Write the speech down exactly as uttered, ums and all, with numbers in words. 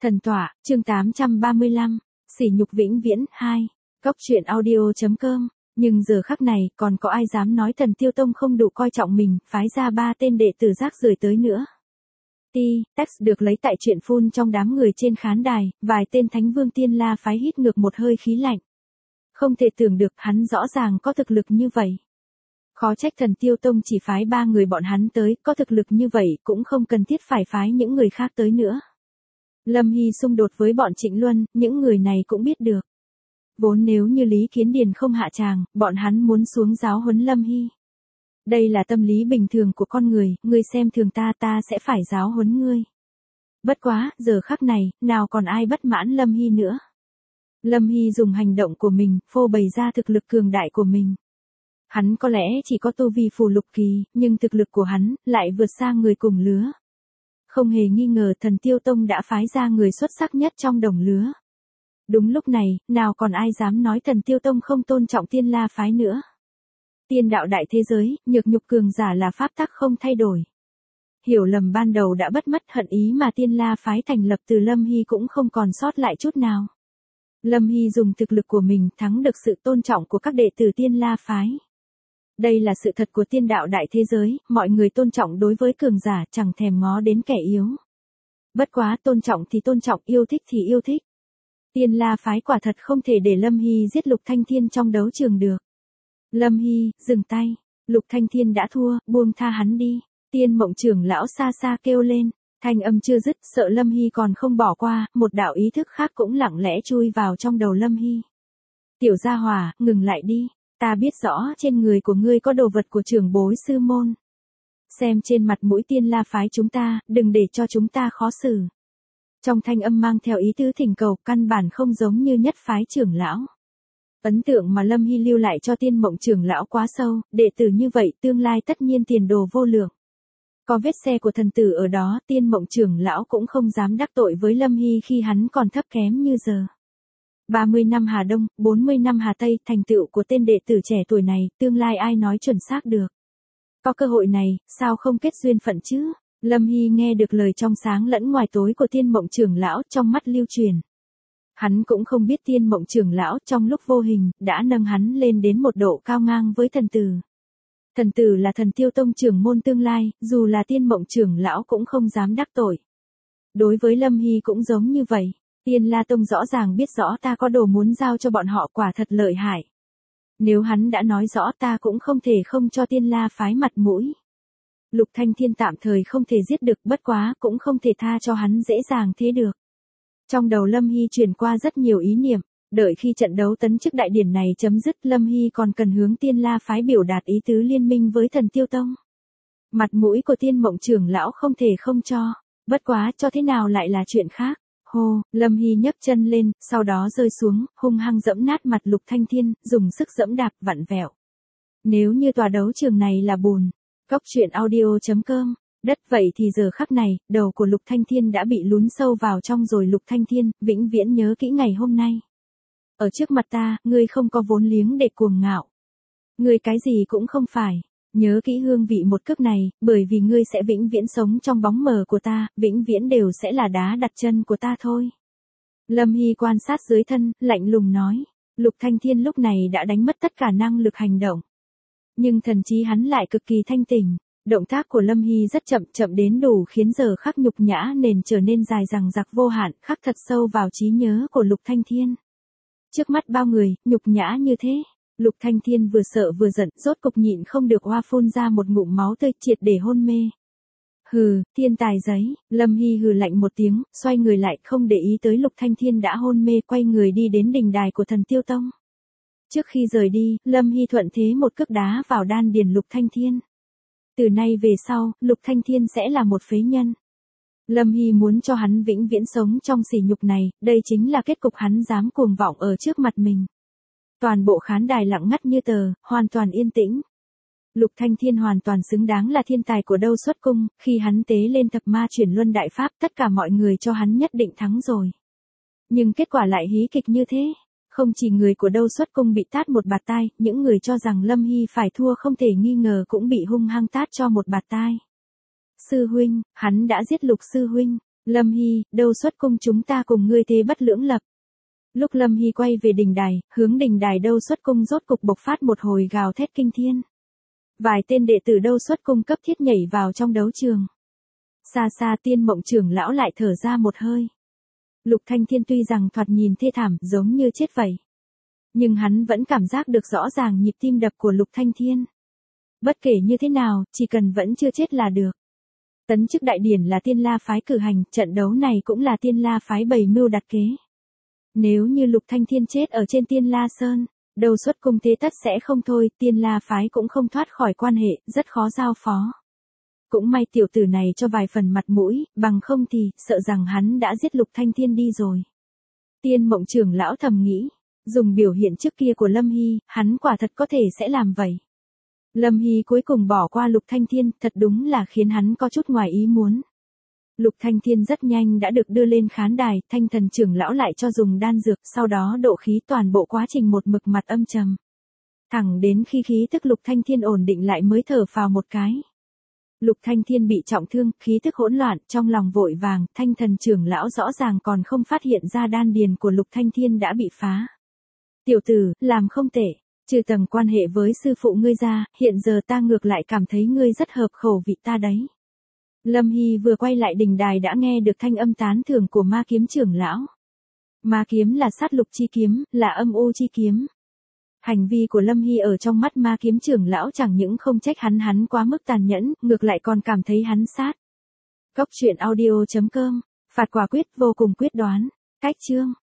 Thần tọa, chương tám trăm ba mươi lăm, sỉ nhục vĩnh viễn, hai, Cốc truyện audio chấm com, nhưng giờ khắc này còn có ai dám nói Thần Tiêu Tông không đủ coi trọng mình, phái ra ba tên đệ tử rác rưởi tới nữa. Ti, text được lấy tại truyện phun trong đám người trên khán đài, vài tên thánh vương tiên la phái hít ngược một hơi khí lạnh. Không thể tưởng được hắn rõ ràng có thực lực như vậy. Khó trách Thần Tiêu Tông chỉ phái ba người bọn hắn tới, có thực lực như vậy cũng không cần thiết phải phái những người khác tới nữa. Lâm Hy xung đột với bọn Trịnh Luân, những người này cũng biết được. Vốn nếu như Lý Kiến Điền không hạ tràng, bọn hắn muốn xuống giáo huấn Lâm Hy. Đây là tâm lý bình thường của con người, ngươi xem thường ta ta sẽ phải giáo huấn ngươi. Bất quá, giờ khắc này, nào còn ai bất mãn Lâm Hy nữa. Lâm Hy dùng hành động của mình, phô bày ra thực lực cường đại của mình. Hắn có lẽ chỉ có tu vi phù lục kỳ, nhưng thực lực của hắn, lại vượt xa người cùng lứa. Không hề nghi ngờ Thần Tiêu Tông đã phái ra người xuất sắc nhất trong đồng lứa. Đúng lúc này, nào còn ai dám nói Thần Tiêu Tông không tôn trọng tiên la phái nữa. Tiên đạo đại thế giới, nhược nhục cường giả là pháp tắc không thay đổi. Hiểu lầm ban đầu đã bất mất, hận ý mà tiên la phái thành lập từ Lâm Hy cũng không còn sót lại chút nào. Lâm Hy dùng thực lực của mình thắng được sự tôn trọng của các đệ tử tiên la phái. Đây là sự thật của tiên đạo đại thế giới, mọi người tôn trọng đối với cường giả, chẳng thèm ngó đến kẻ yếu. Bất quá tôn trọng thì tôn trọng, yêu thích thì yêu thích. Tiên la phái quả thật không thể để Lâm Hy giết Lục Thanh Thiên trong đấu trường được. Lâm Hy, dừng tay. Lục Thanh Thiên đã thua, buông tha hắn đi. Tiên Mộng trưởng lão xa xa kêu lên. Thanh âm chưa dứt, sợ Lâm Hy còn không bỏ qua, một đạo ý thức khác cũng lặng lẽ chui vào trong đầu Lâm Hy. Tiểu gia hỏa, ngừng lại đi. Ta biết rõ trên người của ngươi có đồ vật của trưởng bối sư môn. Xem trên mặt mũi tiên la phái chúng ta, đừng để cho chúng ta khó xử. Trong thanh âm mang theo ý tứ thỉnh cầu, căn bản không giống như nhất phái trưởng lão. Ấn tượng mà Lâm Hy lưu lại cho Tiên Mộng trưởng lão quá sâu, đệ tử như vậy tương lai tất nhiên tiền đồ vô lượng. Có vết xe của thần tử ở đó, Tiên Mộng trưởng lão cũng không dám đắc tội với Lâm Hy khi hắn còn thấp kém như giờ. ba mươi năm Hà Đông, bốn mươi năm Hà Tây, thành tựu của tên đệ tử trẻ tuổi này, tương lai ai nói chuẩn xác được. Có cơ hội này, sao không kết duyên phận chứ? Lâm Hy nghe được lời trong sáng lẫn ngoài tối của Tiên Mộng trưởng lão trong mắt lưu truyền. Hắn cũng không biết Tiên Mộng trưởng lão trong lúc vô hình, đã nâng hắn lên đến một độ cao ngang với thần tử. Thần tử là Thần Tiêu Tông trưởng môn tương lai, dù là Tiên Mộng trưởng lão cũng không dám đắc tội. Đối với Lâm Hy cũng giống như vậy. Tiên La Tông rõ ràng biết rõ ta có đồ muốn giao cho bọn họ, quả thật lợi hại. Nếu hắn đã nói rõ ta cũng không thể không cho Tiên La phái mặt mũi. Lục Thanh Thiên tạm thời không thể giết được, bất quá cũng không thể tha cho hắn dễ dàng thế được. Trong đầu Lâm Hy truyền qua rất nhiều ý niệm, đợi khi trận đấu tấn chức đại điển này chấm dứt, Lâm Hy còn cần hướng Tiên La phái biểu đạt ý tứ liên minh với Thần Tiêu Tông. Mặt mũi của Tiên Mộng trưởng lão không thể không cho, bất quá cho thế nào lại là chuyện khác. Hô, Lâm Hy nhấc chân lên, sau đó rơi xuống, hung hăng dẫm nát mặt Lục Thanh Thiên, dùng sức dẫm đạp vặn vẹo. Nếu như tòa đấu trường này là bùn, Cốc truyện audio chấm com, đất vậy thì giờ khắc này, đầu của Lục Thanh Thiên đã bị lún sâu vào trong rồi. Lục Thanh Thiên, vĩnh viễn nhớ kỹ ngày hôm nay. Ở trước mặt ta, ngươi không có vốn liếng để cuồng ngạo. Ngươi cái gì cũng không phải. Nhớ kỹ hương vị một cước này, bởi vì ngươi sẽ vĩnh viễn sống trong bóng mờ của ta, vĩnh viễn đều sẽ là đá đặt chân của ta thôi. Lâm Hy quan sát dưới thân, lạnh lùng nói. Lục Thanh Thiên lúc này đã đánh mất tất cả năng lực hành động. Nhưng thần trí hắn lại cực kỳ thanh tỉnh. Động tác của Lâm Hy rất chậm, chậm đến đủ khiến giờ khắc nhục nhã nền trở nên dài dằng dặc vô hạn, khắc thật sâu vào trí nhớ của Lục Thanh Thiên. Trước mắt bao người, nhục nhã như thế. Lục Thanh Thiên vừa sợ vừa giận, rốt cục nhịn không được hoa phun ra một ngụm máu tươi, triệt để hôn mê. Hừ, thiên tài giấy, Lâm Hy hừ lạnh một tiếng, xoay người lại, không để ý tới Lục Thanh Thiên đã hôn mê, quay người đi đến đình đài của Thần Tiêu Tông. Trước khi rời đi, Lâm Hy thuận thế một cước đá vào đan điền Lục Thanh Thiên. Từ nay về sau, Lục Thanh Thiên sẽ là một phế nhân. Lâm Hy muốn cho hắn vĩnh viễn sống trong sỉ nhục này, đây chính là kết cục hắn dám cuồng vọng ở trước mặt mình. Toàn bộ khán đài lặng ngắt như tờ, hoàn toàn yên tĩnh. Lục Thanh Thiên hoàn toàn xứng đáng là thiên tài của Đâu Xuất Cung, khi hắn tế lên thập ma chuyển luân đại pháp, tất cả mọi người cho hắn nhất định thắng rồi. Nhưng kết quả lại hí kịch như thế. Không chỉ người của Đâu Xuất Cung bị tát một bạt tai, những người cho rằng Lâm Hy phải thua không thể nghi ngờ cũng bị hung hăng tát cho một bạt tai. Sư huynh, hắn đã giết Lục sư huynh. Lâm Hy, đâu xuất cung chúng ta cùng ngươi thế bất lưỡng lập. Lúc Lâm Hy quay về đình đài, hướng đình đài đâu xuất cung rốt cục bộc phát một hồi gào thét kinh thiên. Vài tên đệ tử đâu xuất cung cấp thiết nhảy vào trong đấu trường. Xa xa Tiên Mộng trưởng lão lại thở ra một hơi. Lục Thanh Thiên tuy rằng thoạt nhìn thê thảm giống như chết vậy. Nhưng hắn vẫn cảm giác được rõ ràng nhịp tim đập của Lục Thanh Thiên. Bất kể như thế nào, chỉ cần vẫn chưa chết là được. Tấn chức đại điển là Tiên La phái cử hành, trận đấu này cũng là Tiên La phái bày mưu đặt kế. Nếu như Lục Thanh Thiên chết ở trên Tiên La Sơn, đâu xuất cung thế tất sẽ không thôi, Tiên La phái cũng không thoát khỏi quan hệ, rất khó giao phó. Cũng may tiểu tử này cho vài phần mặt mũi, bằng không thì, sợ rằng hắn đã giết Lục Thanh Thiên đi rồi. Tiên Mộng trưởng lão thầm nghĩ, dùng biểu hiện trước kia của Lâm Hy, hắn quả thật có thể sẽ làm vậy. Lâm Hy cuối cùng bỏ qua Lục Thanh Thiên, thật đúng là khiến hắn có chút ngoài ý muốn. Lục Thanh Thiên rất nhanh đã được đưa lên khán đài, Thanh Thần trưởng lão lại cho dùng đan dược, sau đó độ khí toàn bộ quá trình một mực mặt âm trầm. Thẳng đến khi khí tức Lục Thanh Thiên ổn định lại mới thở phào một cái. Lục Thanh Thiên bị trọng thương, khí tức hỗn loạn, trong lòng vội vàng, Thanh Thần trưởng lão rõ ràng còn không phát hiện ra đan điền của Lục Thanh Thiên đã bị phá. Tiểu tử, làm không tệ, trừ tầng quan hệ với sư phụ ngươi ra, hiện giờ ta ngược lại cảm thấy ngươi rất hợp khẩu vị ta đấy. Lâm Hy vừa quay lại đình đài đã nghe được thanh âm tán thưởng của Ma Kiếm trưởng lão. Ma Kiếm là sát lục chi kiếm, là âm u chi kiếm. Hành vi của Lâm Hy ở trong mắt Ma Kiếm trưởng lão chẳng những không trách hắn hắn quá mức tàn nhẫn, ngược lại còn cảm thấy hắn sát. Cốc truyện audio chấm com, phạt quả quyết vô cùng quyết đoán, cách chương.